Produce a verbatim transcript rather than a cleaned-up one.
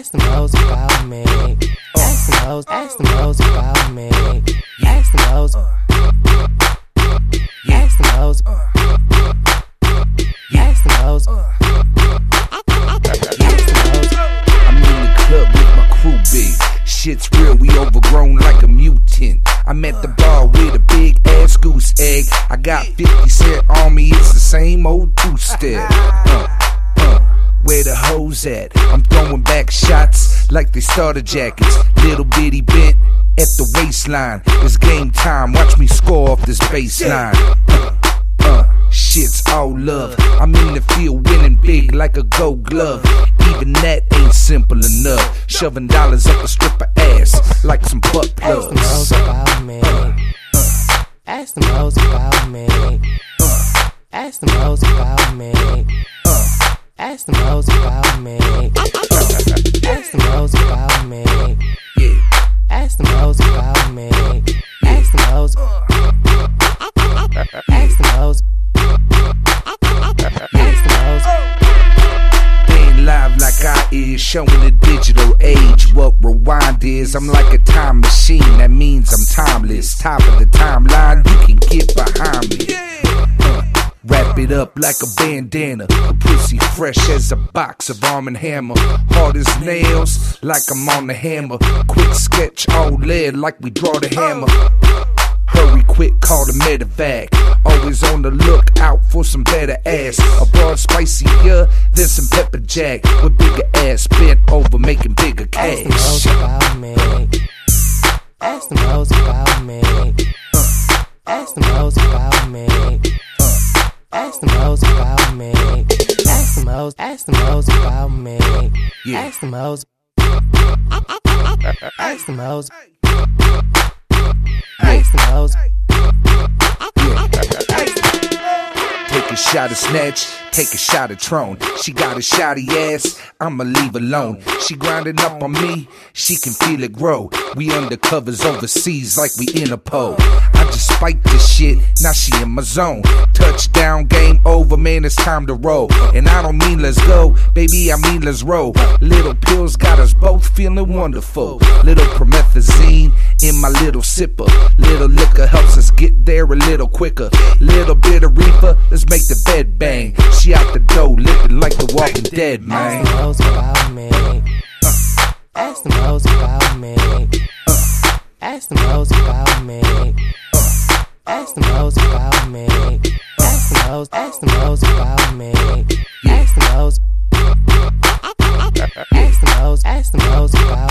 Ask them hoes about me. Ask them hoes, ask them hoes about me. Ask them hoes. Ask them hoes. Ask them hoes. I'm in the club with my crew big. Shit's real, we overgrown like a mutant. I'm at the bar with a big ass goose egg. I got fifty cent on me, it's the same old two-step. Uh, uh, where the hoes at? I'm throwing back shots like they starter jackets. Little bitty bent at the waistline. It's game time, watch me score off this baseline. Uh, uh, shit's all love. I'm in the field winning big like a gold glove. Even that ain't simple enough. Shoving dollars up a stripper ass like some butt plugs. Ask them hoes about me. Ask them hoes about me. Ask them hoes about me. Ask them hoes about me. Ask them hoes about me. Ask them hoes about me. Ask them hoes. Ask them hoes. Ask them hoes. Live like I is, showing the digital age what rewind is. I'm like a time machine, that means I'm timeless. Top of the timeline, you can get behind me. Uh, wrap it up like a bandana, a pussy fresh as a box of Arm and Hammer. Hard as nails, like I'm on the hammer. Quick sketch, all lead like we draw the hammer. Hurry quick, call the medevac. Always on the lookout for some better ass. A bar spicier than some pepper jack. With bigger ass bent over making bigger cash. Ask them hoes about me. Ask them hoes about me. Ask them hoes about me. Ask them hoes about me. Ask them hoes, ask them hoes about me. Ask them hoes. Ask them hoes. Ask them hoes. Take a shot of Snatch, take a shot of Tron. She got a shotty ass, I'ma leave alone. She grinding up on me, she can feel it grow. We undercovers overseas like we Interpol. I just spiked this shit, now she in my zone. Touchdown, game over, man, it's time to roll. And I don't mean let's go, baby, I mean let's roll. Little pills got us both feeling wonderful. Little promethazine in my little sipper. Little liquor helps us get there a little quicker. Little bit of reefer, let's make the bed bang. She out the door, living like the Walking Dead, man. Ask them hoes about me. Ask them hoes about me. Ask them hoes about me. Ask them hoes about me. Ask them hoes, ask them hoes about me. Ask them hoes. Ask them hoes, ask them hoes about me.